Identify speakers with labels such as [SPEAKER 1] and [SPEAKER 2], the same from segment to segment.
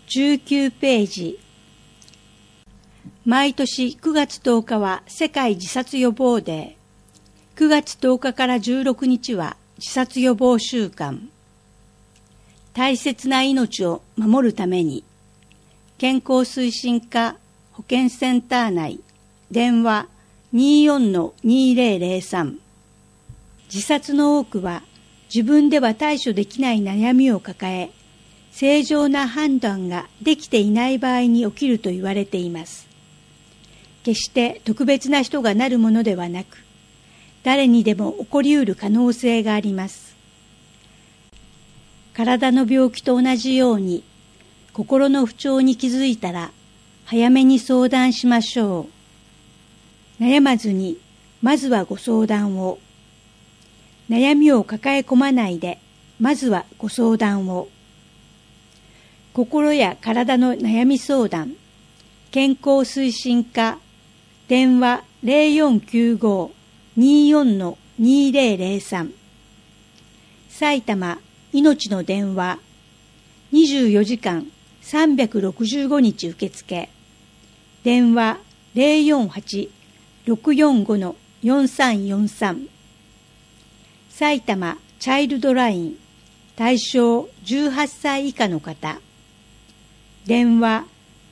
[SPEAKER 1] 19ページ。毎年9月10日は世界自殺予防デー。9月10日から16日は自殺予防週間。大切な命を守るために、健康推進課保健センター内、電話 24-2003。自殺の多くは自分では対処できない悩みを抱え、正常な判断ができていない場合に起きると言われています。決して特別な人がなるものではなく、誰にでも起こりうる可能性があります。体の病気と同じように、心の不調に気づいたら、早めに相談しましょう。悩まずに、まずはご相談を。悩みを抱え込まないで、まずはご相談を。心や体の悩み相談、健康推進課、電話 0495-24-2003。埼玉いのちの電話、24時間365日受付。電話 048-645-4343。埼玉チャイルドライン、対象18歳以下の方。電話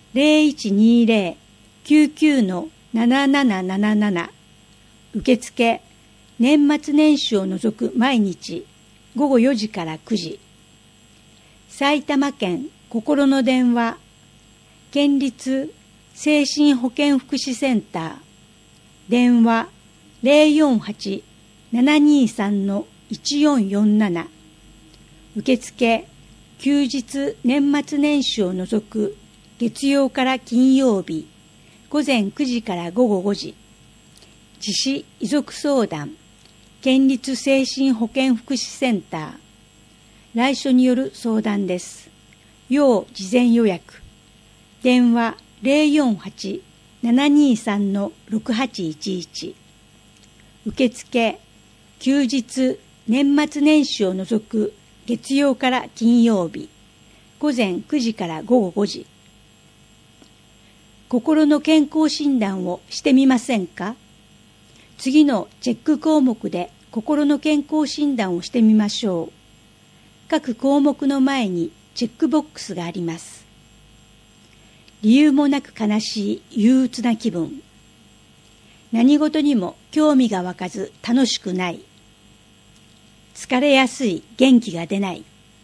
[SPEAKER 1] 0120-99-7777。受付、年末年始を除く毎日午後4時から9時。埼玉県心の電話、県立精神保健福祉センター。電話 048-723-1447。受付、休日年末年始を除く月曜から金曜日、午前9時から午後5時。自死遺族相談、県立精神保健福祉センター。来所による相談です。要事前予約。電話 048-723-6811。受付、休日年末年始を除く月曜から金曜日、午前9時から午後5時。心の健康診断をしてみませんか？次のチェック項目で心の健康診断をしてみましょう。各項目の前にチェックボックスがあります。理由もなく悲しい憂鬱な気分。何事にも興味が湧かず楽しくない。疲れやすい、元気が出ない。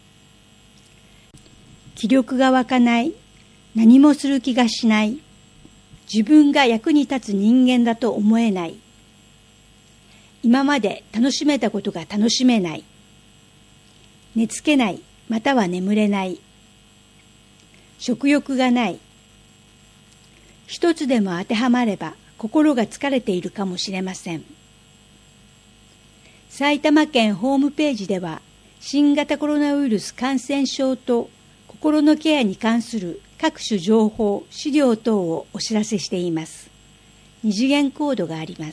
[SPEAKER 1] 気力が湧かない。何もする気がしない。自分が役に立つ人間だと思えない。今まで楽しめたことが楽しめない。寝つけない、または眠れない。食欲がない。一つでも当てはまれば心が疲れているかもしれません。埼玉県ホームページでは、新型コロナウイルス感染症と心のケアに関する各種情報、資料等をお知らせしています。二次元コードがあります。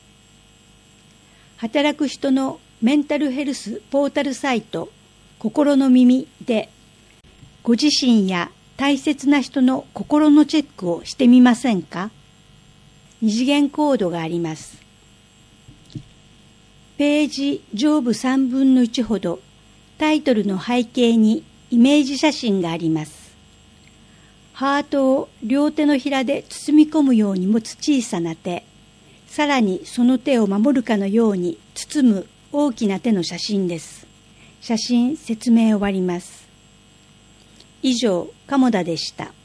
[SPEAKER 1] 働く人のメンタルヘルスポータルサイト、心の耳で、ご自身や大切な人の心のチェックをしてみませんか？二次元コードがあります。ページ上部3分の1ほど、タイトルの背景にイメージ写真があります。ハートを両手のひらで包み込むように持つ小さな手、さらにその手を守るかのように包む大きな手の写真です。写真説明終わります。以上、鴨田でした。